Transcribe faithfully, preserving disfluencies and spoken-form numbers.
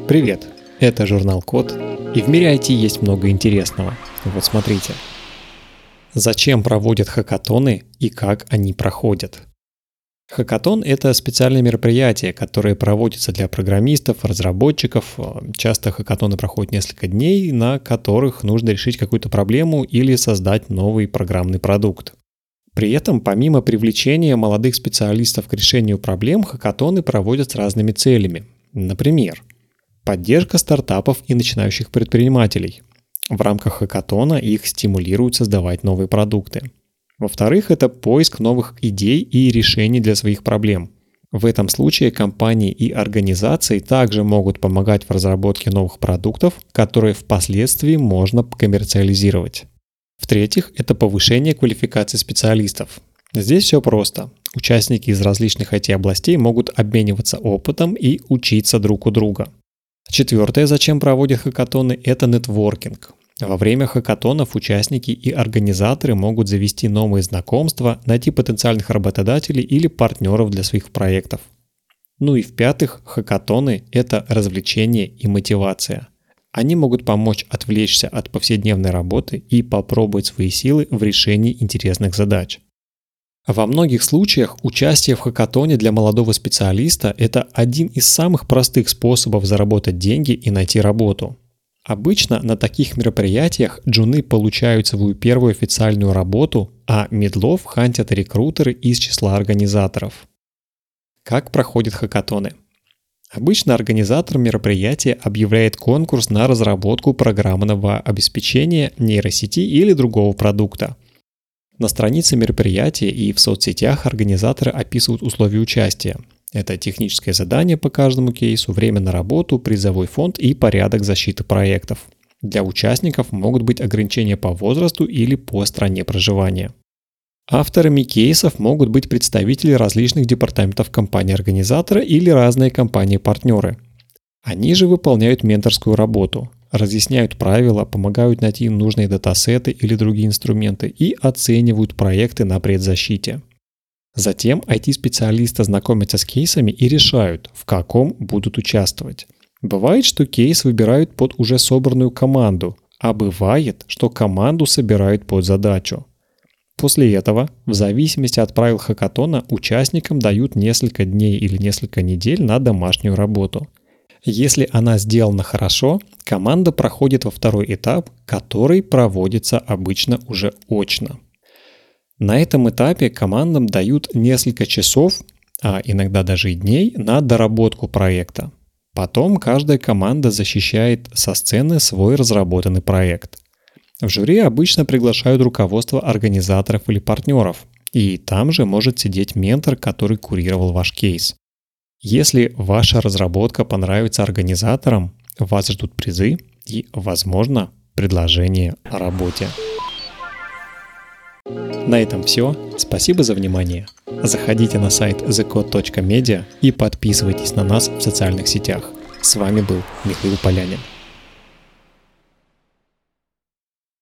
Привет, это журнал Код, и в мире ай ти есть много интересного. Вот смотрите. Зачем проводят хакатоны и как они проходят? Хакатон — это специальное мероприятие, которое проводится для программистов, разработчиков. Часто хакатоны проходят несколько дней, на которых нужно решить какую-то проблему или создать новый программный продукт. При этом, помимо привлечения молодых специалистов к решению проблем, хакатоны проводят с разными целями. Например, поддержка стартапов и начинающих предпринимателей. В рамках хакатона их стимулируют создавать новые продукты. Во-вторых, это поиск новых идей и решений для своих проблем. В этом случае компании и организации также могут помогать в разработке новых продуктов, которые впоследствии можно коммерциализировать. В-третьих, это повышение квалификации специалистов. Здесь все просто. Участники из различных ай ти-областей могут обмениваться опытом и учиться друг у друга. Четвертое, зачем проводят хакатоны, это нетворкинг. Во время хакатонов участники и организаторы могут завести новые знакомства, найти потенциальных работодателей или партнеров для своих проектов. Ну и в-пятых, хакатоны – это развлечение и мотивация. Они могут помочь отвлечься от повседневной работы и попробовать свои силы в решении интересных задач. Во многих случаях участие в хакатоне для молодого специалиста – это один из самых простых способов заработать деньги и найти работу. Обычно на таких мероприятиях джуны получают свою первую официальную работу, а мидлов хантят рекрутеры из числа организаторов. Как проходят хакатоны? Обычно организатор мероприятия объявляет конкурс на разработку программного обеспечения, нейросети или другого продукта. На странице мероприятия и в соцсетях организаторы описывают условия участия. Это техническое задание по каждому кейсу, время на работу, призовой фонд и порядок защиты проектов. Для участников могут быть ограничения по возрасту или по стране проживания. Авторами кейсов могут быть представители различных департаментов компании-организатора или разные компании-партнеры. Они же выполняют менторскую работу, разъясняют правила, помогают найти нужные датасеты или другие инструменты и оценивают проекты на предзащите. Затем ай ти-специалисты знакомятся с кейсами и решают, в каком будут участвовать. Бывает, что кейс выбирают под уже собранную команду, а бывает, что команду собирают под задачу. После этого, в зависимости от правил хакатона, участникам дают несколько дней или несколько недель на домашнюю работу. Если она сделана хорошо, команда проходит во второй этап, который проводится обычно уже очно. На этом этапе командам дают несколько часов, а иногда даже и дней, на доработку проекта. Потом каждая команда защищает со сцены свой разработанный проект. В жюри обычно приглашают руководство организаторов или партнеров, и там же может сидеть ментор, который курировал ваш кейс. Если ваша разработка понравится организаторам, вас ждут призы и, возможно, предложение о работе. На этом все. Спасибо за внимание. Заходите на сайт the code точка media и подписывайтесь на нас в социальных сетях. С вами был Михаил Полянин.